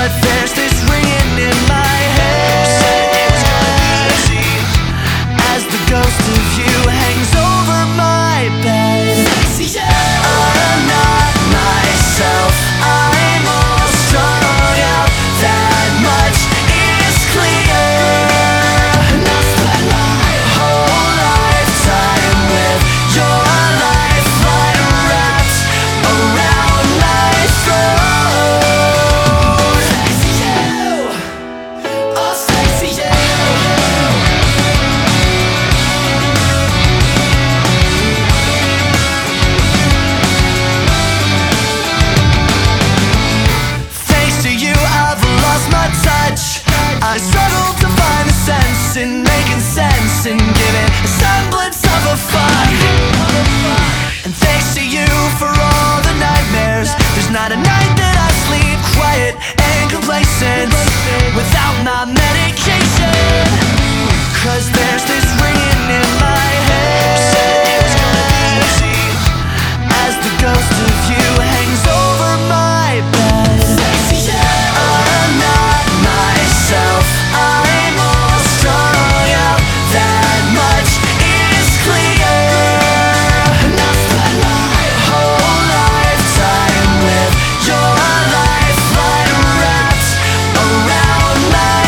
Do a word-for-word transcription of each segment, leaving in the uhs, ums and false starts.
But there's this ringing in my head. You said it was gonna be easy as the ghost of you hangs over my bed. Sexy, yeah. I'm not myself, I'm all strung out. That much is clear. And I spent my whole lifetime with your lifeline wrapped around my throat. Sexy you, oh sexy you. Thanks to you, I've lost my touch. I struggle to find a sense in making sense and giving a semblance of a fuck. And thanks to you for all the nightmares. There's not a night that I sleep quiet and complacent without my medication. Cause there's this ringing in my head. You said it was gonna be easy as the ghost of you hangs over my bed. Sexy, yeah. I'm not myself, I'm all strung out. That much is clear. And I spent my whole lifetime with your lifeline wrapped around my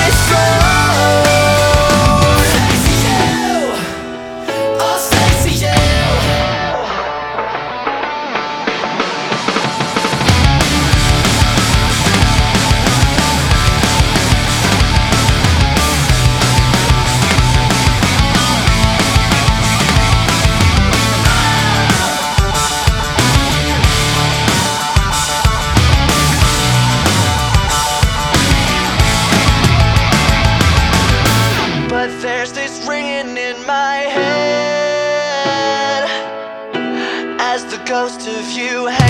throat. Sexy you, oh sexy you. But there's this ringing in my head as the ghost of you hangs